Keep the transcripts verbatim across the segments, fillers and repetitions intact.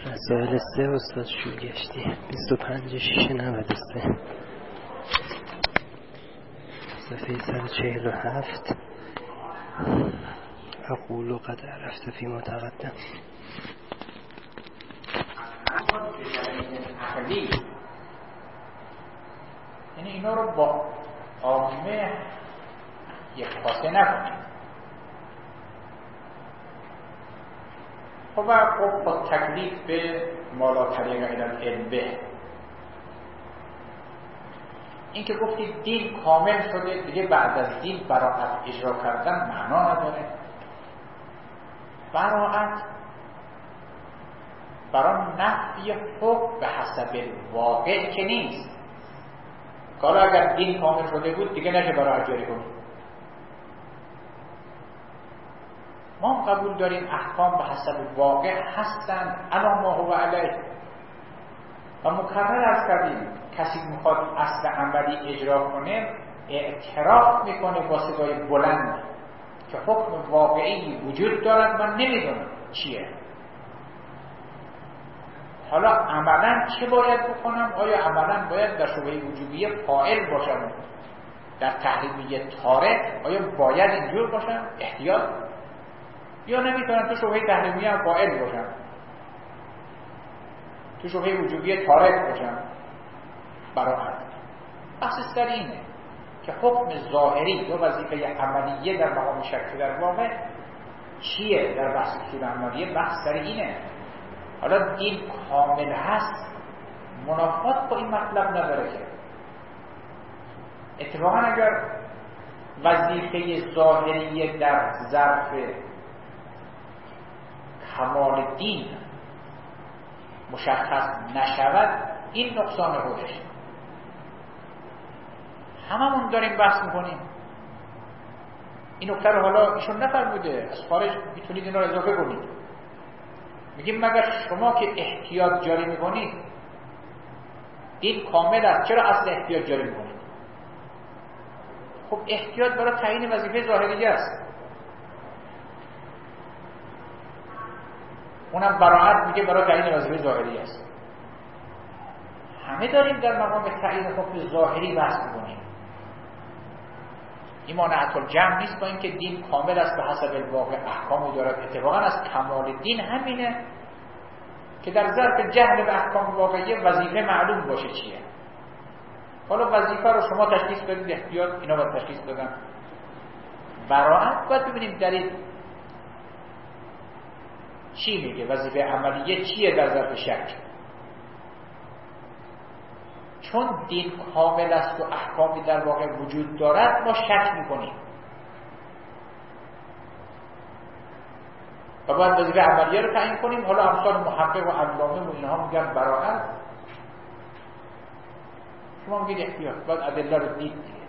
رسائل سه استاد شوگشتی بیست و پنج شیش نود و سه صفحه صد و چهل و هفت. اقول قد عرفت فيما تقدم. یعنی اینا رو با عامه یک پاسه نکنید. خب خب با تکلیف به مالا طریق العلم به این که گفتید دین کامل شده دیگه بعد از دین براءت اجرا کردن معنا نداره. براءت برای نفی حکم به حسب واقع که نیست. کالا اگر دین کامل شده بود دیگه نشه براءت جاری کنید. ما هم قبول داریم احکام به حسب واقع هستند الا ما هو علیه و مکرر از کردیم کسی میخواد اصل عملی اجرا کنه اعتراف میکنه با صدای بلند که حکم واقعی وجود دارد من نمیدونم چیه. حالا عملا چه باید بکنم؟ آیا عملا باید در شبهه وجوبیه فاعل باشم؟ در تحریمیه تارک آیا باید اینجور باشم؟ احتیاط؟ یا نمیتونم تو شبهه تحریمیه هم فاعل باشم، تو شبهه وجوبیه تارک باشم؟ براءت بحث سر اینه که حکم ظاهری یا وظیفه عملیه در مقام شک در واقع چیه؟ در بحث اصول عملیه بحث سر اینه. حالا دین کامل هست منافات با این مطلب نداره که اتفاقا اگر وظیفه ظاهریه در ظرف کمال دین مشخص نشود این نقصان خودش. هممون داریم بحث میکنیم این نکته رو. حالا ایشون نفرموده از خارج میتونید این رو اضافه کنید. میگیم مگر شما که احتیاط جاری میکنید دین کامل است چرا اصل احتیاط جاری میکنید؟ خب احتیاط برای تعیین وظیفه ظاهریه است. اونم براءت میگه برای تعیین وظیفه ظاهری است. همه داریم در مقام تعیین حکم ظاهری بحث میکنیم. این مانعت الجمع نیست با اینکه دین کامل است به حسب الواقع احکامی دارد. اتفاقا از کمال دین همینه که در ظرف جهل به احکام واقعی وظیفه معلوم باشه چیه. حالا وظیفه رو شما تشخیص بدید، احتیاط اینا باید تشخیص بدن. براءت باید ببینیم دلیل چی میگه، وظیفه عملیه چیه در ظرف شک. چون دین کامل است و احکامی در واقع وجود دارد ما شک میکنیم و باید وظیفه عملیه رو تعیین کنیم. حالا امثال محقق و علامه و اینها میگن براءت، شما میگید احتیاط. باید ادله رو دید دیگه.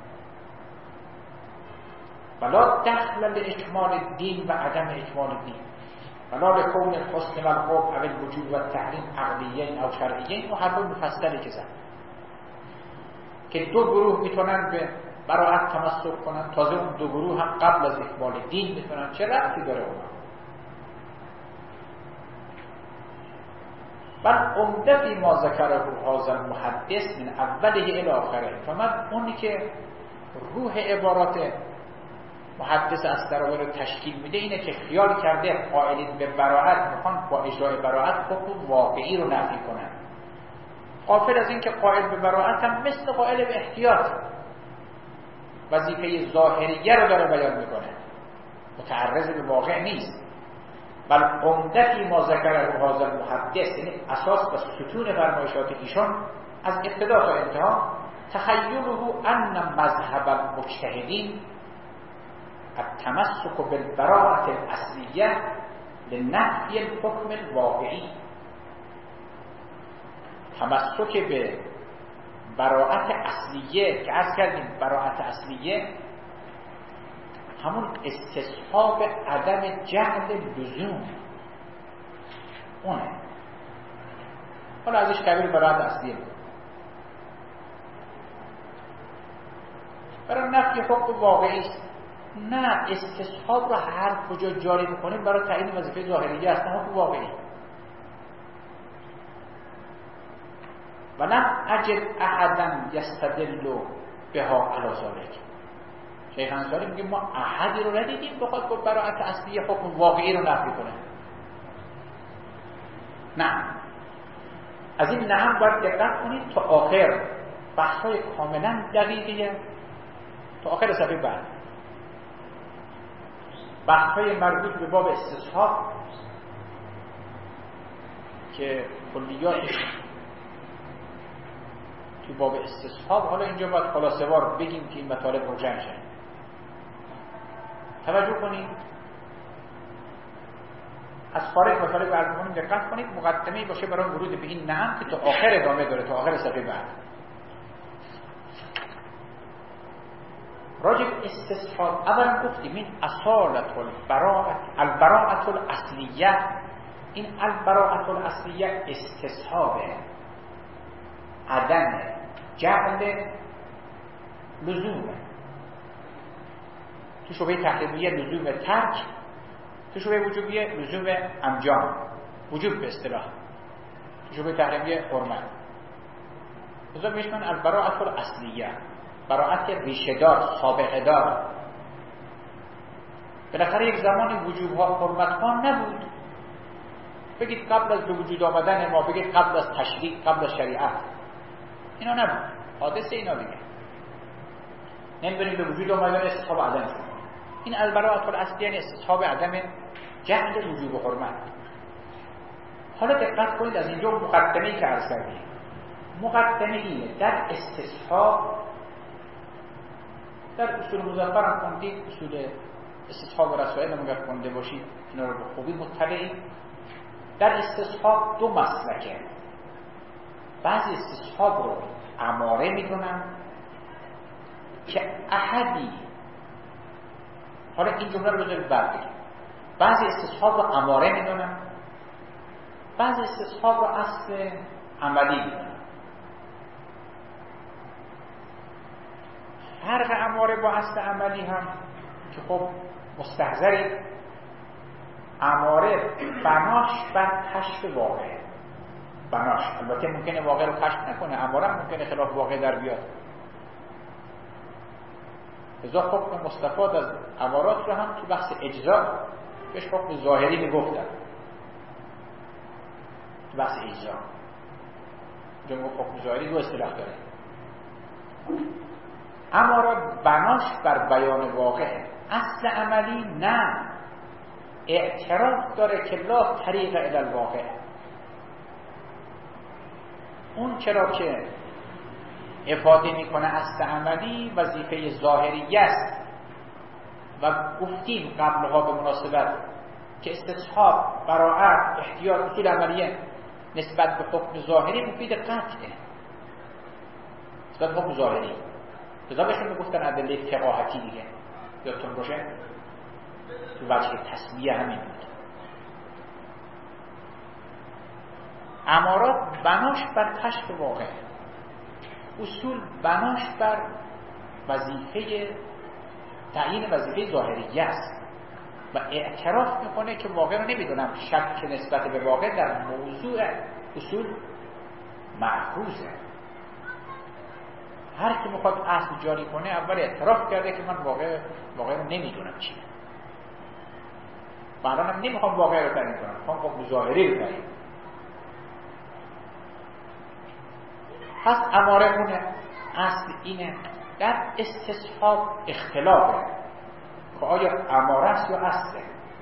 ولا دخل لاکمال دین و عدم اکمال دین ولا لکون الحسن و القبح او الوجوب و التحریم عقلیین او شرعیین. و هر دو مفصلی که زن که دو گروه میتونن به براءت تمسک کنن، تازه اون دو گروه هم قبل از اکمال دین میتونن. چه ربطی داره اونا؟ بل عمده فی ما ذکره هذا المحدث من اوله الی آخره. فمن اونی که روح عبارات محدث اسدراوی رو تشکیل میده اینه که خیال کرده قائلین به براءت میخوان با اجرای براءت حکم واقعی رو نفی کنن، غافل از این که قائل به براءت هم مثل قائل به احتیاط وظیفه ظاهریه رو داره بیان میکنه، متعرض به واقع نیست. بل عمده فی ما ذکره هذا المحدث، یعنی اساس و ستون فرمایشات ایشان از ابتدا تا انتها تخیله ان مذهب المجتهدین التمسك بالبراءة الأصلية لنفی الحکم الواقعی. تمسک به براءت اصلیه که عرض کردیم براءت اصلیه همون استصحاب عدم جهل لزوم اونه. حالا ازش تعبیر براءت اصلیه برای نفی حکم واقعی است. نه، استصحاب رو هر کجا جاری میکنیم برای تعیین وظیفه ظاهریه است، نه حکم واقعی. ولم اجد احدا یستدل بها علی ذلک. شیخ انصاری میگه ما احدی رو ندیدیم بخواد با براءت اصلی حکم واقعی رو نفی کنه. نه، از این نه باید دقت کنید تا آخر، بحث‌های کاملا دقیقیه تا آخر صفحه بعد. بحث‌های مربوط به باب استصحاب که کلیاتش تو باب استصحاب، حالا اینجا باید خلاصه وار بگیم که این مطالب روشن شه. توجه کنید، از خارج مطالب عرض کنیم دقت کنید، مقدمه‌ای باشه برای ورود به این نعم که تا آخر ادامه داره، تا آخر صفحه بعد. راجب استصحاب اولا گفتیم این اصالت البراءت البراءت الاصلیه، این البراءت الاصلیه استصحاب عدم جعل لزومه، تو شبهه تحریمیه لزوم ترک، تو شبهه وجوبیه لزوم انجام، وجوب به اصطلاح، تو شبهه تحریمیه حرمت. لذا میشن البراءت الاصلیه، براءت ریشه دار، سابقه دار. بالاخره یک زمانی وجوب ها حرمت ها نبود، بگید قبل از به وجود آمدن ما، بگید قبل از تشریع، قبل از شریعت، اینا نبود، حادثه اینا دیگه نمیدونیم به وجود آمدن استصحاب عدم شد. این البراءت الاصلیه یعنی استصحاب عدم جهل وجوب و حرمت. حالا دقت کنید، از اینجا مقدمه‌ای که عرض کردیم، مقدمه اینه در استصحاب، در اصول مظفر هم خوندید، اصول استصحاب و رسائل هم اگر خونده باشید اینا رو به خوبی مطلعید. در استصحاب دو مسلکه، بعضی استصحاب رو اماره میدونن که احدی، حالا این جمله رو بذارید بعد بگیم، بعضی استصحاب رو اماره میدونن، بعضی استصحاب رو اصل عملی میدونن. فرق اماره با اصل عملی هم که خب مستحضرید، اماره بناش بر کشف واقع، بناش البته ممکنه واقع رو کشف نکنه، اماره هم ممکنه خلاف واقع در بیاد. لذا حکم مستفاد از امارات رو هم تو بحث اجزا بهش حکم ظاهری میگفتن، تو بحث اجزا جمعه حکم ظاهری دو اصطلاح داره. امارات بناش بر بیان واقع، اصل عملی نه، اعتراف داره که لا طریق الی الواقع. اون چرا که افاده میکنه اصل عملی وظیفه ظاهریه است و گفتیم قبلها به مناسبت که استصحاب، براءت، احتیاط، اصول عملیه نسبت به حکم ظاهری مفید قطعه، نسبت به حکم ظاهری. لذا بهشون میگفتن ادله فقاهتی دیگه، یادتون باشه تو وجه تسمیه همین بود. امارات بناش بر کشف واقع، اصول بناش بر وظیفه تعیین وظیفه ظاهریه است و اعتراف میکنه که واقع رو نمیدونم، شک نسبت به واقع در موضوع اصول محفوظه. هر کی میخواد اصل جاری کنه اول اعتراف کرده که من واقع واقع رو نمیدونم چیه، بعدا هم نمیخوام واقع رو تعیین کنم، میخوام حکم ظاهری رو تعیین. پس اماره اونه، اصل اینه. در استصحاب اختلافه که آیا اماره است یا اصله.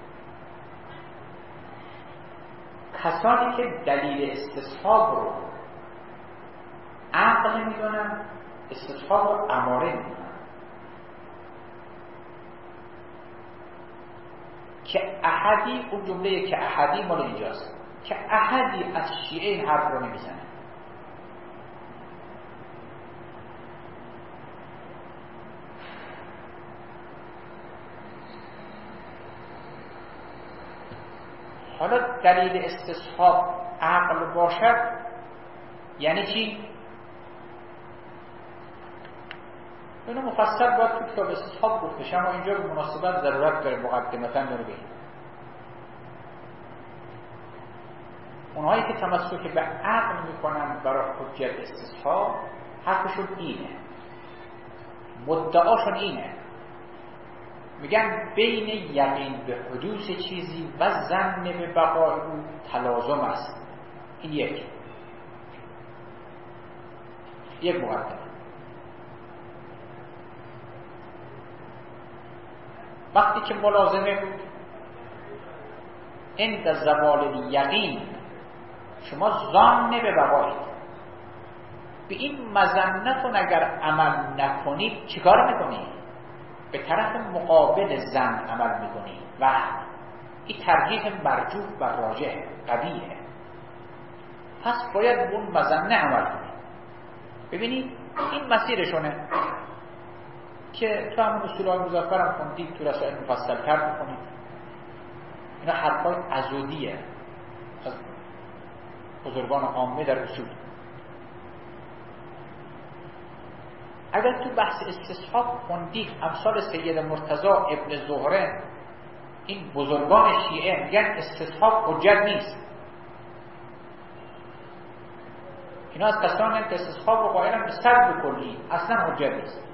کسانی که دلیل استصحاب رو عقل میدونن، استصحاب رو اماره میدونن. که احدی، اون جمله که احدی مال اینجاست، که احدی از شیعه این حرف رو نمیزنه. حالا دلیل استصحاب عقل باشد یعنی چی؟ اینو مفصل باید تو کتاب استصحاب گفتش، اما اینجا به مناسبت ضرورت داره مقدمتاً داره بگیم. اونهایی که تمسک به عقل میکنن برای حجت استصحاب حرفشون اینه، مدعاشون اینه، میگن بین یقین به حدوث چیزی و ظن به بقای او تلازم است. این یک یک مقدمه. وقتی که ملازمه بود عند زوال یقین شما ظن به بقایید، به این مظنتون اگر عمل نکنید چیکار میکنید؟ به طرف مقابل ظن عمل میکنید و این ترجیح مرجوح و راجح قویه. پس باید اون مظنه عمل کنید. ببینید این مسیرشونه که تو همون اصولهای مظفر هم خوندید، تو رسائل مفصل تر بکنید. اینا حرفای عضدیه از بزرگان عامه در اصول. اگر تو بحث استصحاب خوندید امثال سید مرتضی ابن زهره، این بزرگان شیعه میگن استصحاب حجت نیست. اینا از کسانی که استصحاب رو قائلن به سلب کلی، اصلا حجت نیست.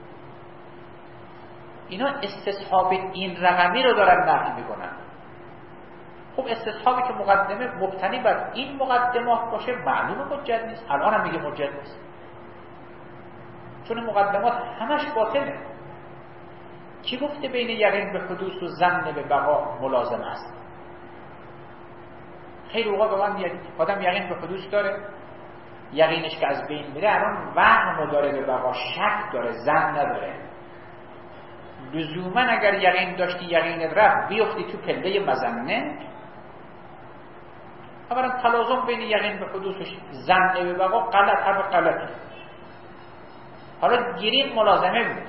اینا استصحاب این رقمی رو دارن نقل میکنن. خب استصحابی که مقدمه مبتنی بر این مقدمات باشه معلومه حجت نیست. الان هم میگه حجت نیست، چون مقدمات همش باطله. کی گفته بین یقین به حدوث و ظن به بقا ملازم است؟ خیلی اوقات به من میاد آدم یقین به حدوث داره، یقینش که از بین میره، الان وهم داره به بقا، شک داره، ظن نداره. لزوما اگر یقین داشتی یقین رفت بیفتی تو پله مظنه. اولا تلازم بین یقین به حدوث و ظن به بقا غلط، حرف غلطی. حالا گیریم ملازمه بود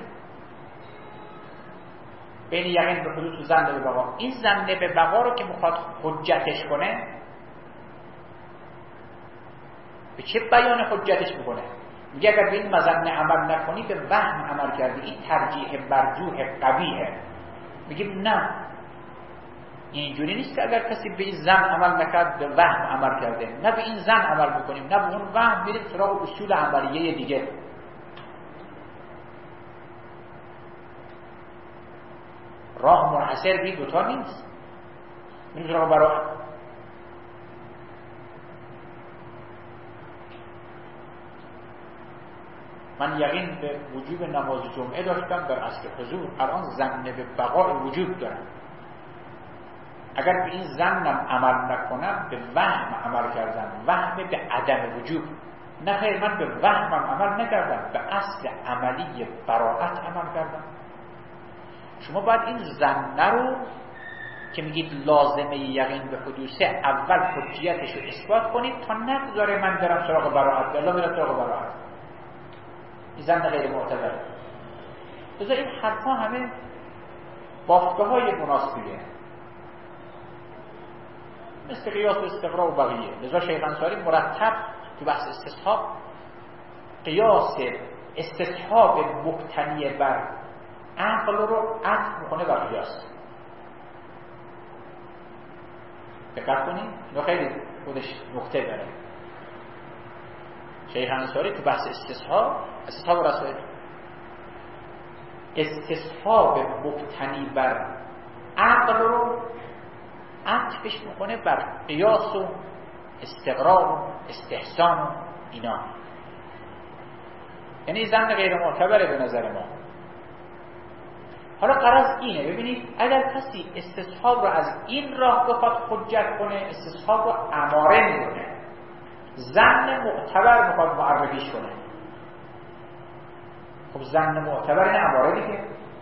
بین یقین به حدوث و ظن به بقا. این ظن به بقا رو که میخواد حجتش کنه، به چه بیان حجتش میکنه؟ میگه اگر به این مظنه عمل نکنی به وهم عمل کردی، این ترجیح مرجوح قویه. میگیم نه، اینجوری نیست که اگر کسی به این ظن عمل نکرد به وهم عمل کرده. نه به این ظن عمل میکنیم، نه به اون وهم میریم سراغ اصول عملیه دیگه. راه منحصر به دوتا نیست. میریم سراغ براءت. من یقین به وجوب نماز جمعه داشتم در عصر حضور، الان ظن به بقای وجود دارم. اگر به این ظنم عمل نکنم به وهم عمل کردم، وهم به عدم وجود. نه خیر، من به وهمم عمل نکردم، به اصل عملی براءت عمل کردم. شما باید این ظن رو که میگید لازمه یقین به حدوثه اول حجیتش رو اثبات کنید تا نگذاره من برم سراغ براءت. الله میره سراغ براءت. این ظن غیر معتبره. لذا این حرفا همه بافتگاه های مناسبیه، مثل قیاس و استقراء و بقیه. لذا شیخ انصاری مرتب تو بحث استصحاب قیاس استصحاب مبتنی بر عقل رو عطف میکنه بر قیاس. دقت کنید، اینو خیلی خودش نقطه داره. شیخ انصاری تو بحث استصحاب استصحاب رسائل استصحاب مبتنی بر عقل رو عطفش میکنه بر قیاس و استقراء و استحسان و اینا. یعنی ظن غیر معتبره به نظر ما. حالا غرض اینه، ببینید اگر کسی استصحاب رو از این راه بخواد حجت کنه، استصحاب رو اماره میکنه، ظن معتبر میخواد معرفیش کنه. خب ظن معتبر این اماره دیگه.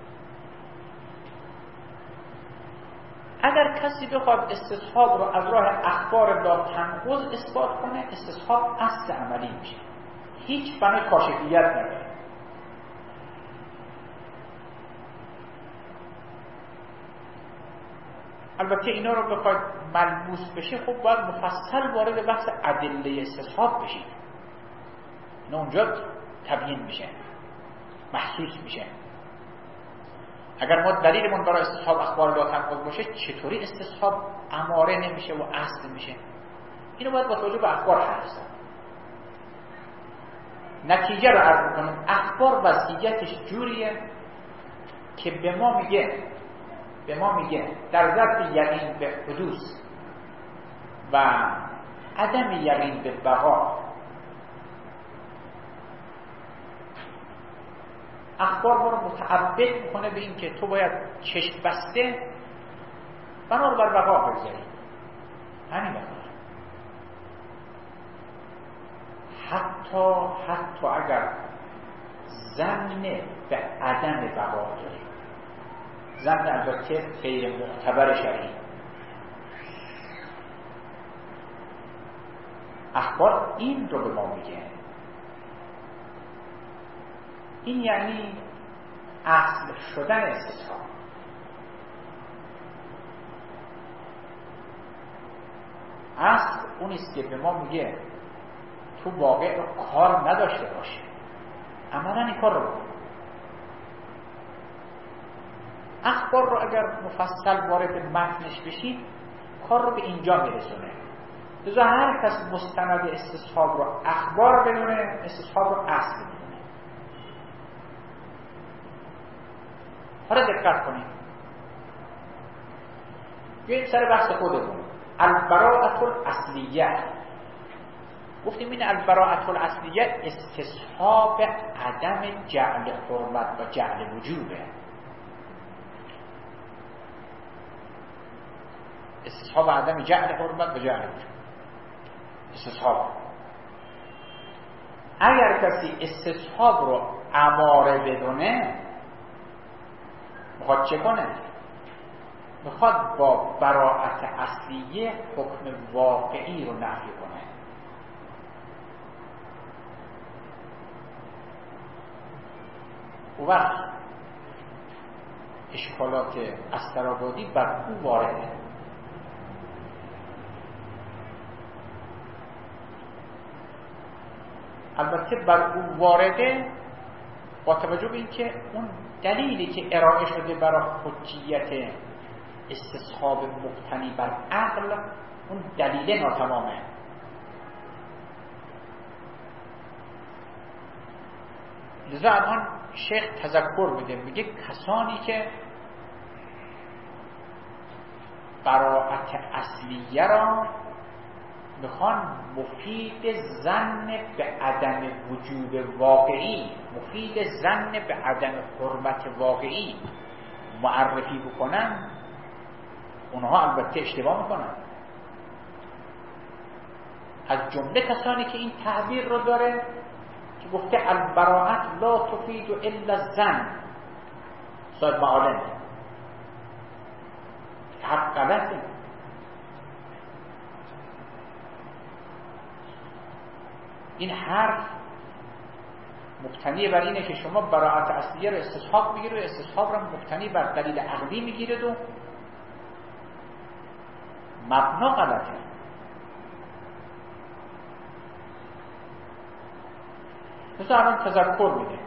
اگر کسی بخواد استصحاب رو از راه اخبار لا تنقض اثبات کنه، استصحاب اصل عملی میشه، هیچ بنای کاشفیت نداره. البته اینا رو بخواید ملموس بشه خب باید مفصل وارد بحث ادله استصحاب بشید. اینا اونجا تبیین میشه، محسوس میشه. اگر ما دلیلمون برای استصحاب اخبار لا تنقض باشه، چطوری استصحاب اماره نمیشه و اصل میشه؟ اینو باید با توجه به اخبار حرف زد. نتیجه رو عرض می‌کنم. اخبار وضعیتش جوریه که به ما میگه به ما میگه در ظرف یقین به حدوث و عدم یقین به بقا، اخبار ما رو متعبد میکنه به این که تو باید چشم بسته بنا رو بر بقا بگذاری. همین بقا حتی حتی اگر ظن به عدم بقا داری، ظن البته غیر معتبر شرعی، اخبار این رو به ما میگه. این یعنی اصل شدن استصحاب. اصل اونیست که به ما میگه تو واقع رو کار نداشته باشه، عملا این کار رو بکن. اخبار رو اگر مفصل وارد متنش بشید کار رو به اینجا میرسونه. لذا هر کس مستند استصحاب رو اخبار بدونه، استصحاب رو اصل بدونه. حالا دقت کنید، بیاییم سر بحث خودمون. البراءة الاصلیه، گفتیم این البراءة الاصلیه استصحاب عدم جعل حرمت و جعل وجوبه. استصحاب عدم جعل حرمت و جعل وجوب، استصحاب. اگر کسی استصحاب رو اماره بدونه، میخواد چه کنه؟ میخواد با براءت اصلیه حکم واقعی رو نفی کنه. او وقت اشکالات استرابادی بر او وارده. البته بر او وارده با توجه به اینکه اون دلیلی که ارائه شده برای حجیت استصحاب مبتنی بر عقل، اون دلیل ناتمامه. لذا الان شیخ تذکر میده، میگه کسانی که براءت اصلیه را میخوان مفید ظن به عدم وجود واقعی، مفید ظن به عدم حرمت واقعی معرفی بکنن، اونها البته اشتباه میکنن. از جمله کسانی که این تعبیر رو داره که گفته البراءت لا تفید الا الظن، صاحب معالم، حق غلطه. این حرف مبتنی بر اینه که شما براءت اصلیه رو استصحاب میگیرید و استصحاب رو مبتنی بر دلیل عقلی میگیرید و مبنا غلطه. مثلا الان تذکر میده،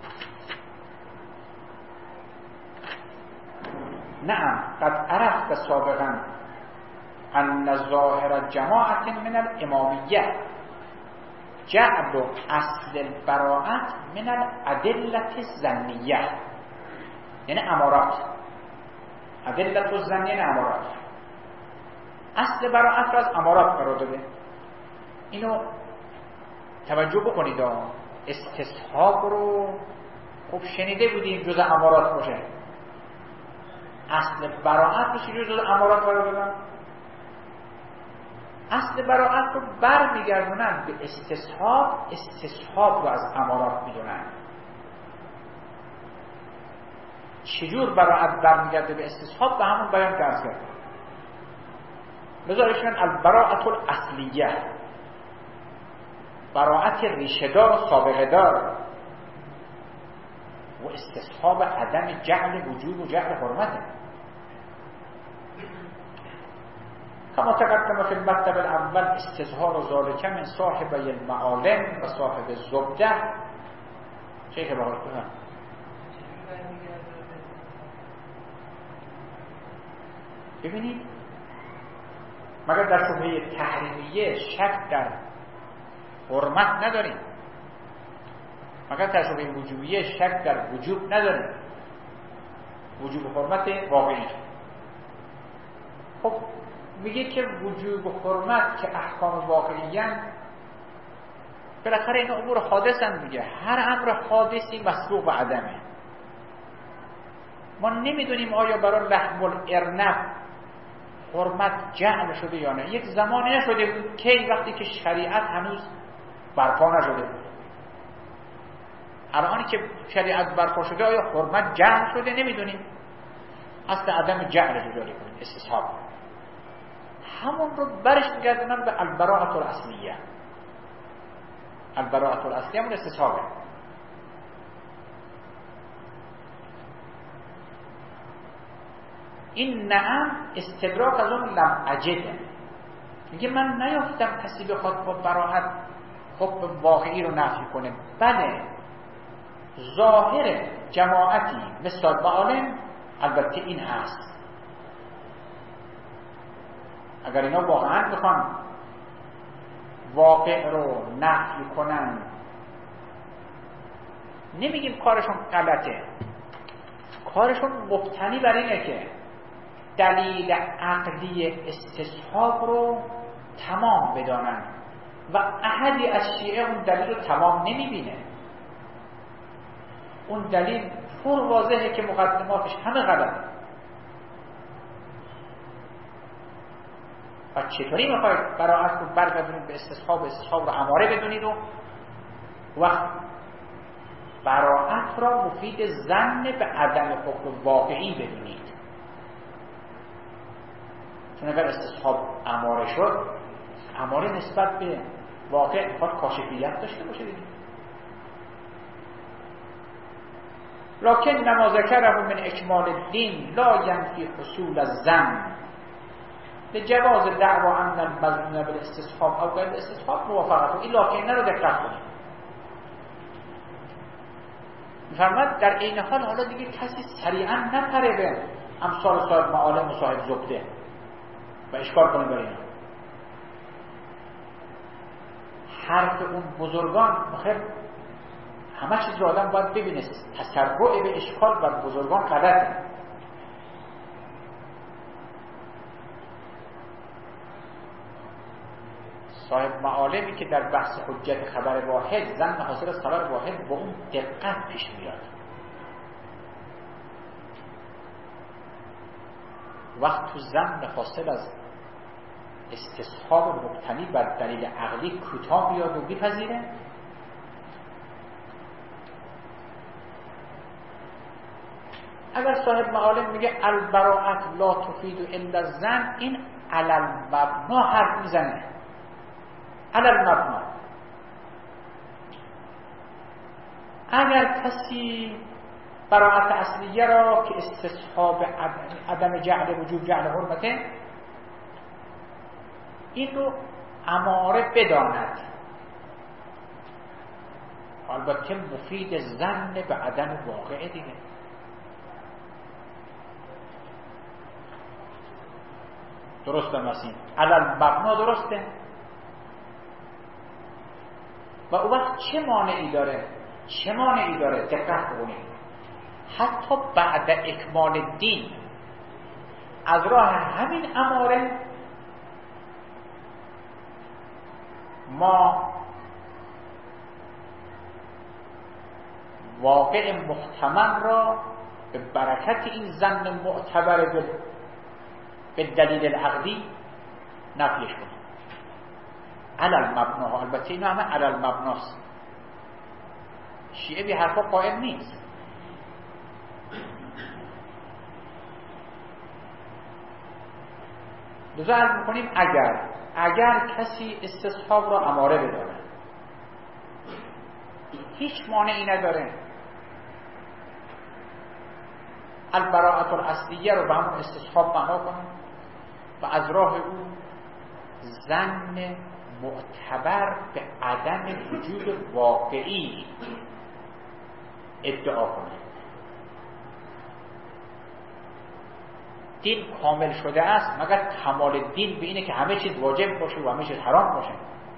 نعم قد عرفت سابقا ان ظاهر جماعت من الامامیه جعل اصل البراءت من الادله الظنیه، یعنی امارات. ادله الظنیه یعنی امارات. اصل براءت رو از امارات قرار داده. اینو توجه بکنید. استصحاب رو خب شنیده بودیم جز امارات باشه. اصل براءت رو چجوری جز امارات قرار دادن؟ اصل براءت رو بر میگردونن به استصحاب، استصحاب رو از امارات میدونن. چجور براءت بر میگرده به استصحاب؟ به همون بیان درس کرده. بذارشون البراءت الاصلیه، براءت ریشه‌دار و سابقه دار و استصحاب عدم جعل وجود و جعل حرمته. کما تقدم فی المطلب الاول استظهار ذلک من صاحبی المعالم و صاحب الزبده. شیخ بقول کنم ببینید مگر در شبهه تحریمیه شک در حرمت نداریم؟ مگر در شبهه وجوبیه شک در وجوب نداریم؟ وجوب حرمت واقعی. خب میگه که وجوب حرمت که احکام واقعی هستند، بالاخره این امور حادثن دیگه. هر امر حادثی مسبوق به عدمه. ما نمیدونیم آیا برای لحم الارنب حرمت جعل شده یا نه. یک زمانی نشده بود که وقتی که شریعت هنوز برپا نشده بود. الان که شریعت برپا شده آیا حرمت جعل شده؟ نمیدونیم. اصل عدم جعل رو جاری کنیم، استصحاب. همون رو برش میگردونن به البراءة الاصلیه. البراءة الاصلیه همون استصحابه. این نعم استدراک از اون لم اجده. میگه من نیافتم کسی بخواد با براءت حکم واقعی رو نفی کنه. بله ظاهر جماعتی مثل معالم البته این هست. اگر اینا واقعا بخوان واقع رو نفی کنن، نمیگیم کارشون غلطه، کارشون مبتنی بر اینه که دلیل عقلی استصحاب رو تمام بدانن و احدی از شیعه اون دلیل رو تمام نمیبینه. اون دلیل پر واضحه که مقدماتش همه غلطه. و چطوری میخواید براءت رو برگردونید به استصحاب، استصحاب رو اماره بدونید و وقت براءت را مفید ظن به عدم حکم واقعی بدونید؟ چون اگر استصحاب اماره شد، اماره نسبت به واقع میخواد کاشفیت داشته باشه دیگه. لکن نما ذکره من اکمال الدین لا ینفی حصول الظن لجواز دعوا ان المظنون بالاستصحاب او غیر الاستصحاب موافقته. این لکن رو دقت کنید. میفرماد در این حال حالا دیگه کسی سریعا نپره به امثال صاحب معالم و صاحب زبده و اشکال کنه بر اینا. حرف اون بزرگان بخیر همه چیز رو آدم باید ببینه. تسرع به اشکال بر بزرگان غلطه. صاحب معالمی که در بحث حجت خبر واحد، ظن حاصل از خبر واحد با اون دقت پیش میاد. وقت تو ظن حاصل از استصحاب مبتنی بر دلیل عقلی کوتاه بیاد و بپذیره، اگر صاحب معالم میگه البراءت لا تفید الا الظن، این علی المبنا حرف میزنه. علی المبنا. اگر کسی براءت اصلیه را که استصحاب عدم جعل وجوب جعل حرمته، این رو اماره بداند، البته مفید ظن به عدم واقعه دیگه. درسته مسیم علل مبنا درسته. و اون وقت چه مانعی داره؟ چه مانعی داره؟ دقت کنید. حتی بعد اکمال دین از راه همین اماره ما واقع محتمل را به برکت این ظن معتبر به دلیل العقلی نفیش کنیم. علل مبناها، البته اینا همه علل مبناست. شیعه بی حرفا قائل نیست. لذا عرض میکنیم اگر اگر کسی استصحاب را اماره بداره، هیچ مانعی نداره البراءة الاصلیه رو به همون استصحاب معنا کنه و از راه او ظن معتبر به عدم وجود واقعی ادعا کنه. دین کامل شده است مگر کمال دین به اینه که همه چیز واجب باشه و همه چیز حرام باشه.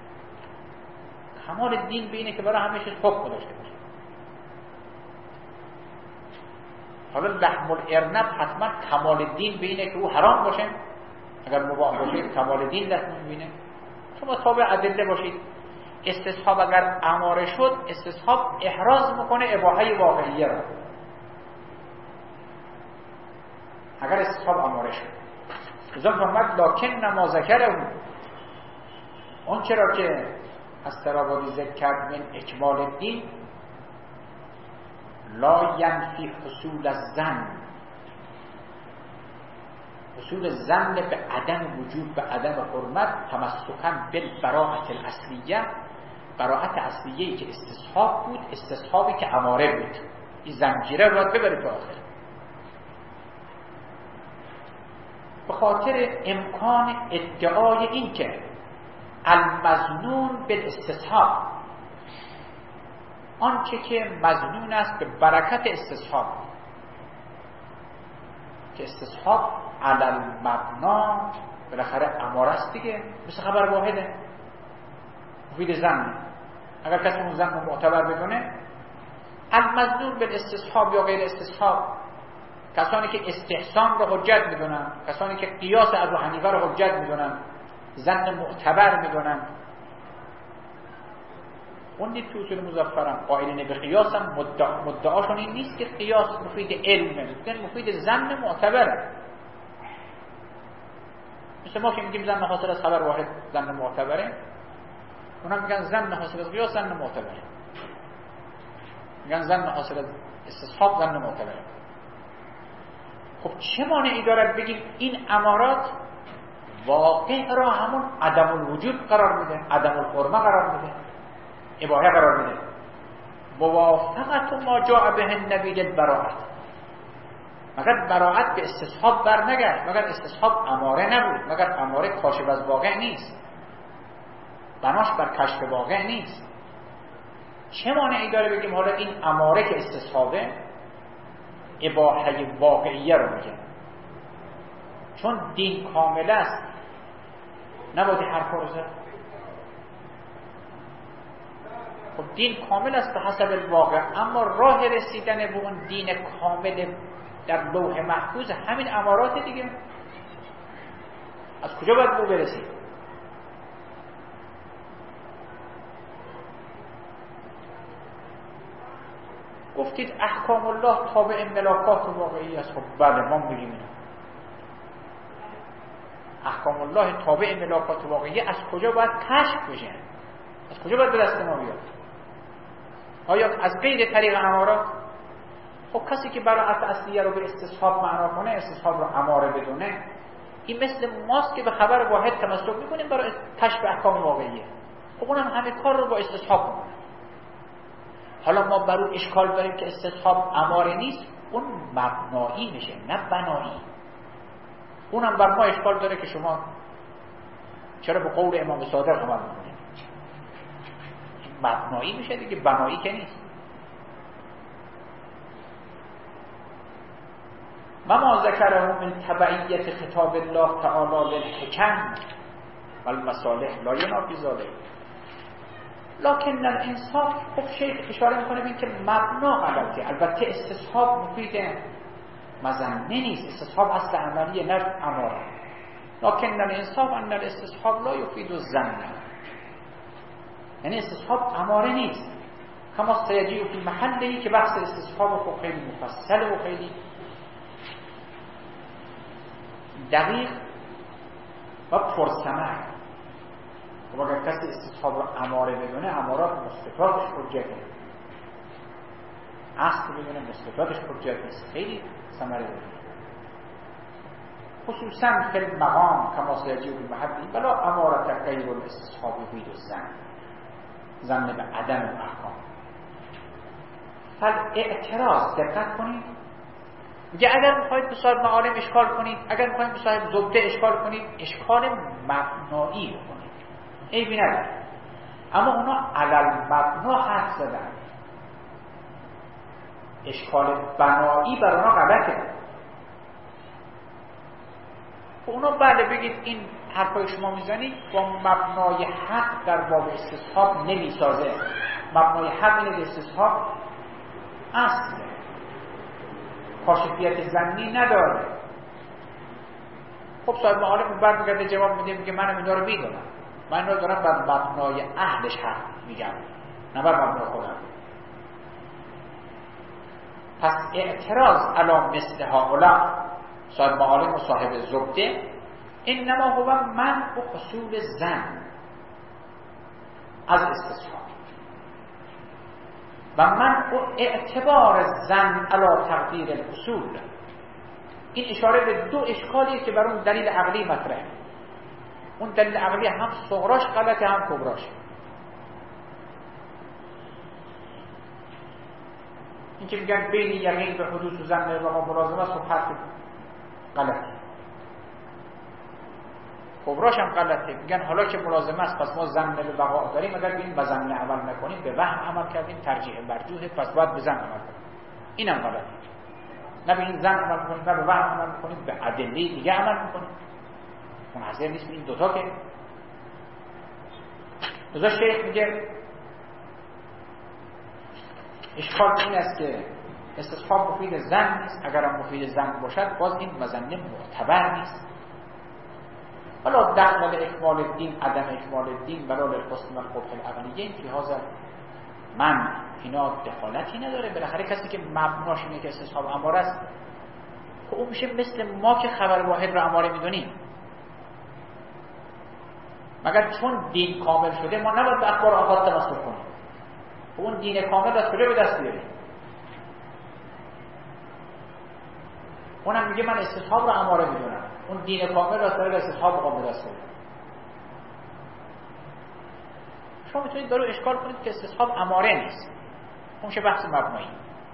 کمال دین به اینه که برای همه چیز حکم داشته باشه. حالا لحم الارنب حتما کمال دین به اینه که او حرام باشه؟ اگر مباح باشه کمال دین دست نمیبینه. شما تابع ادله باشید. استصحاب اگر اماره شد، استصحاب احراز میکنه اباحه واقعیه را. اگر استصحاب اماره شد ازا فرمد لکن نما ذکره، اون چرا که از ترابادی ذکر کرد من اکمال الدین لا ینفی حصول الظن، حصول ظن به عدم وجود، به عدم حرمت، تمسکاً بالبراءة الاصلیه، براءت اصلیه‌ای که استصحاب بود، استصحابی که اماره بود. این زنجیره باید ببره تا آخر. به خاطر امکان ادعای این که المظنون بالاستصحاب، آنچه که مظنون است به برکت استصحاب، که استصحاب علی المبنا بالاخره اماره است دیگه، مثل خبر واحده مفید زن. اگر کسی اون زن رو معتبر بدونه، المظنون بالاستصحاب یا غیر استصحاب، کسانی که استحسان رو حجت میدونن، کسانی که قیاس ابو حنیفه رو حجت میدونن، زن معتبر میدونن، اون دید تو اصول مظفرم قائلین به قیاس هم مدعا مدعاشون این نیست که قیاس مفید علمه، مفید زن معتبره. مثل ما که میگیم زن حاصل از خبر واحد زن معتبره، اونا میگن زن حاصل از قیاس زن معتبره، میگن زن حاصل از استصحاب زن معتبره. خب چه مانعی دارد بگیم این امارات واقع را همون عدم الوجود قرار میده، عدم الحرمه قرار میده، اباحه قرار میده. موافقت ما جاء به النبی البراءت، مگر براءت به استصحاب بر نگشت، مگر استصحاب اماره نبود، مگر اماره کاشف از واقع نیست، بناش بر کشف واقع نیست. چه مانعی داره بگیم حالا این اماره که استصحابه اباحه واقعیه رو میگه؟ چون دین کامل است نباید حرف رو زد. خب دین کامل است به حسب الواقع، اما راه رسیدن به اون دین کامل در لوح محفوظ همین امارات دیگه. از کجا باید به برسید؟ گفتید احکام الله تابع ملاکات واقعی است. خب بله ما میگیم اینا احکام الله تابع ملاکات واقعی، از کجا باید کشف بشه؟ از کجا باید به دست ما بیاد؟ آیا از غیر طریق امارات؟ خب کسی که براءت اصلیه رو به استصحاب معنا کنه، استصحاب رو اماره بدونه، این مثل ماست که به خبر واحد تمسک میکنیم برای کشف احکام واقعیه. خب اونم همه کار رو با استصحاب میکنه. حالا ما بر اون اشکال داریم که استصحاب اماره نیست، اون مبنایی میشه نه بنایی. اونم بر ما اشکال داره که شما چرا به قول امام صادق عمل میکنید؟ مبنایی میشه دیگه، بنایی که نیست. و ما ذکره من تبعیت خطاب الله تعالی للحکم و المصالح لا ینافی ذلک. لکن الانصاف، خب شیخ اشاره میکنه به این که مبنا غلطه. البته استصحاب مفید مظنه نیست، استصحاب اصل عملیه نه اماره. لکن الانصاف ان الاستصحاب لا یفید الظن، یعنی استصحاب اماره نیست. کما سیجی فی محله که بحث استصحاب خب خیلی مفصل و خیلی دقیق و پرثمر. خب اگر کسی استصحاب رو اماره بدونه، امارات مثبتاتش حجته، اصل بدونه مثبتاتش حجت نیست، خیلی ثمره داره. خصوصا فی المقام کما سیجی فی محله بلا امارت غیر الاستصحاب یفید الظن، ظن به عدم احکام. فالاعتراض، دقت کنید، میگه اگر میخواید به صاحب معالم اشکال کنید، اگر میخواید به صاحب زبده اشکال کنید، اشکال مبنایی رو کنید، عیبی نداره. اما اونا علل مبنا حرف زدن، اشکال بنایی بر اونا غلطه. اونا بله بگید این حرفای شما میزنید با مبنای حق در باب استصحاب نمیسازه. مبنای حق اینه که استصحاب اصل کاشفیت ظنی نداره. خب صاحب معالم برمیگرده جواب میده میگه منم اینا رو میدونم، من اینا رو دارم بر مبنای اهلش حق میگم نه بر مبنای خودم. پس اعتراض علی مثل هؤلاء صاحب معالم و صاحب زبده انما هو من و اصول زن از استصحاب و من و اعتبار زن علی تقدیر الاصول. این اشاره به دو اشکالیه که بر اون دلیل عقلی مطرحه. اون دلیل عقلی هم صغراش غلطه هم کبراش. این که میگن بین یقین به حدوث و ظن و ملازمه است، خب حرف غلطه. کبراش هم غلطه. میگن حالا که ملازمه است پس ما ظن به بقا داریم، اگر ببین به ظن عمل نکنیم به وهم عمل کردیم ترجیح مرجوحه، پس باید به ظن عمل کنیم. اینم غلطه. نه به این ظن عمل کنیم نه به وهم عمل کنیم، به ادله دیگه عمل میکنیم. منحصر نیست به این دوتا که. لذا شیخ میگه اشکال این است که استصحاب مفید ظن نیست. اگرم مفید ظن باشد باز این مظنه معتبر نیست. ولا دخل اکمال الدین عدم اکمال الدین ولا للحسن و القبح العقلیه فی هذا من اینا دخالتی نداره. بالاخره کسی که مبناش اینه که استصحاب اماره است، خب اون میشه مثل ما که خبر واحد رو اماره میدونیم. مگر چون دین کامل شده ما نباید به اخبار آحاد تمسک کنیم؟ خب اون دین کامل از کجا به دست بیاریم؟ اونم میگه من استصحاب رو اماره میدونم، اون دین کامل را سر استصحاب قام به دست بیاریم. شما میتونید دارو اشکال کنید که استصحاب اماره نیست، اون میشه بحث مبنایی.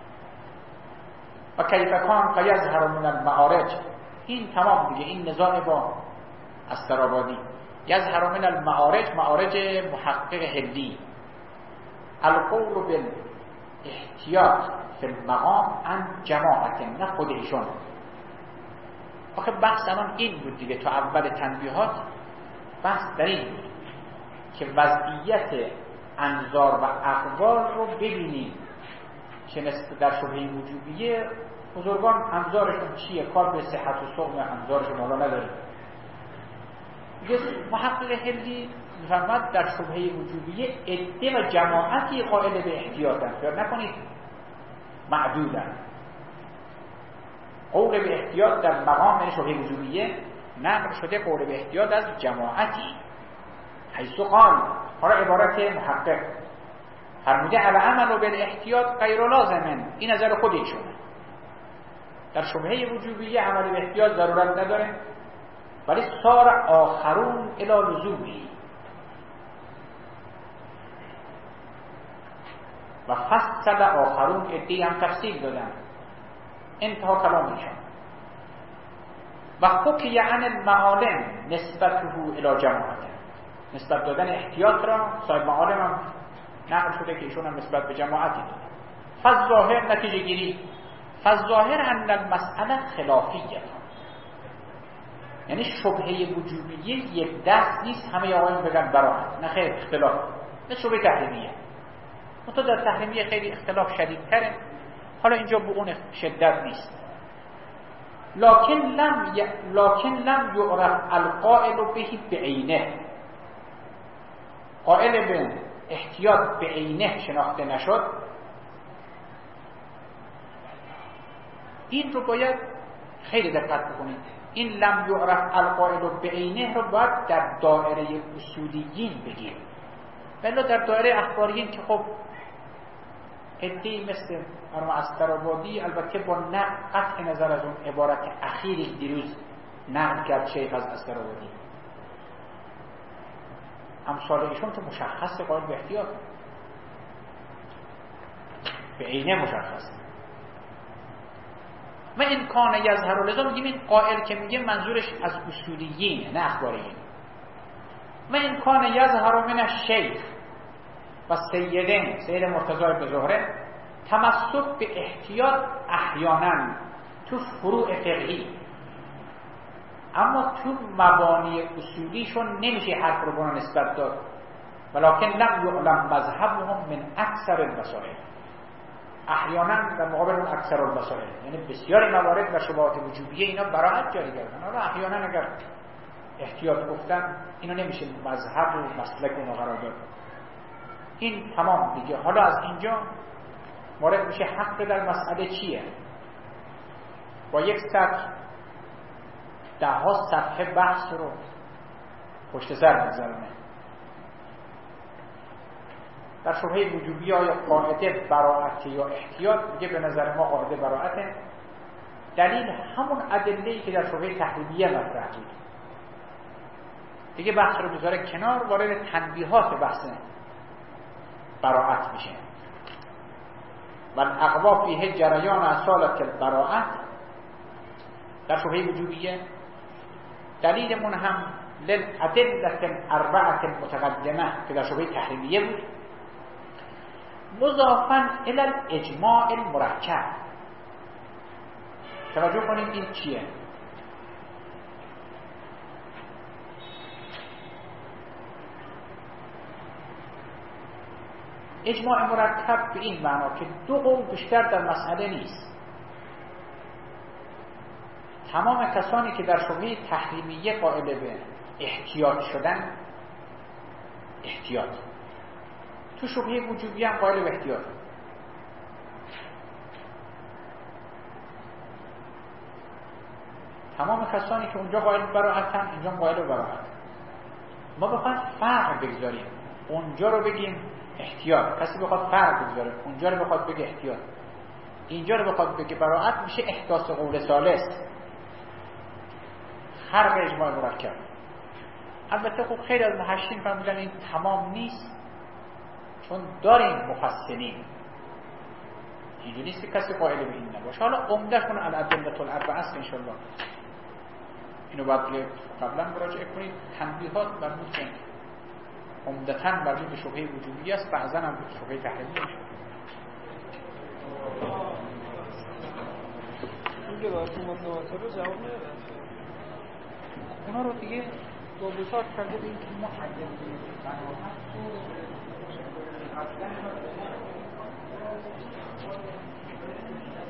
و کیف کان فیظهر من المعارج، این تمام دیگه این نزاع با استرابادی. یظهر من المعارج، معارج محقق هلی، القول بالاحتیاط فی المقام عن جماعت، نه خود ایشون. آخه بحث الان این بود دیگه، تا اول تنبیهات بحث در این بود که وضعیت انظار و اقوال رو ببینیم که نسبت در شبهه وجوبیه بزرگان انظارشون چیه، کار به صحت و سقم انظارشون حالا نداریم. محقق هلی می‌فرماد در شبهه وجوبیه عده و جماعتی قائل به احتیاطن، فکر نکنید معدودن. قول به احتیاط در مقام یعنی شبهه وجوبیه نقل شده قول به احتیاط از جماعتی، حیث قال، حالا عبارت محقق فرموده العمل بالاحتیاط غیر لازمن، این نظر خود ایشونه. در شبهه وجوبیه عمل به احتیاط ضرورت نداره، ولی صار آخرون الی لزومی و فصل آخرون ادعی هم تفصیل دادن. انتها کلامشان. و حکی عن المعالم نسبته الی جماعت، نسبت دادن احتیاط را صاحب معالم هم نقل شده که ایشون هم نسبت به جماعتی داده. فالظاهر نتیجه گیری، فالظاهر ان المسئله خلافیه، یعنی شبهه وجوبیه یک دست نیست همه آقایون بگن براحت، نه خیر، اختلاف. مثل شبهه تحریمیه، منتها در تحریمیه خیلی اختلاف شدیدتره، حالا اینجا به اون شدت نیست. لکن لم ی... لکن لم یعرف القائل به بعینه، قائل به احتیاط به عینه شناخته نشد. این رو باید خیلی دقت بکنید. این لم یعرف القائل به عینه رو باید در دایره اصولیین بگیر، ولی در دایره اخباریین که خب ادعی مثل مرحوم استرابادی البته با نقل قطع نظر از اون عبارت اخیری دیروز نقل کرد شیخ از استرابادی، امثال ایشون تو مشخص قائل به احتیاط به عینه مشخص. و این کان یظهر، لذا میگیم این قائل که میگه منظورش از اصولیین نه اخباریین. و این کان یظهر من الشیخ و سیدین، سید مرتضی بن زهره، تمسک به احتیاط احیانا تو فروع فقهی، اما تو مبانی اصولیشون نمیشه حرف رو به اونا نسبت داد. ولکن لم یعلم مذهبهم من اکثر المسائل. احیانا در مقابل اون اکثر المسائل، یعنی بسیاری موارد و شبهات وجوبیه اینا براحت جاری کردن. حالا احیانا اگر احتیاط گفتن اینو نمیشه مذهب و مسلک اونو قرار داد. این تمام دیگه. حالا از اینجا وارد میشه حق در مسئله چیه. با یک سطر ده ها صفحه بحث رو پشت سر می‌گذارونه. در شبهه وجوبی آیا قاعده براءت یا احتیاط؟ میگه به نظر ما قاعده براءته. دلیل همون ادله‌ای که در شبهه تحریمیه مطرح بود. دیگه بحث رو بذاره کنار، وارد تنبیهات بحث براءت میشه. و الاقوا فیه جریان اصالت البراءت در شبهه وجوبیه. دلیلمون هم للادله الاربعه المتقدمه که در شبهه تحریمیه بود، مضافاً الی الاجماع المرکب. توجه کنید این چیه؟ اجماع مرکب به این معنا که دو قول بیشتر در مسئله نیست. تمام کسانی که در شبهه تحریمیه قائل به احتیاط شدن، احتیاط، تو شبهه وجوبی هم قائل به احتیاط. تمام کسانی که اونجا قائل به براءتن اینجا قائل به براءت. ما بخوایم فرق بگذاریم، اونجا رو بگیم احتیاط، کسی بخواد فرق بگذاره اونجا رو بخواد بگه احتیاط، اینجا رو بخواد بگه براءت، میشه احداث قول ثالث، خرق اجماع مرکب. البته خب خیلی از محشین فرمودن این تمام نیست، چون داریم مفصلین، اینجوری نیست که کسی قائل به این نباشه. حالا عمده‌اش من الادله الاربعه است ان شاء الله. اینو بعد قبلا مراجعه کنید. تنبیهات مربوط به عمدتاً مربوط به شبهه وجوبی است، بعضاً هم به شبهه تحریمی میشه. اینکه باید اومد نواتر رو جواب نده، اونا رو دیگه دو بساط کرده به این که ما حدیم بناهت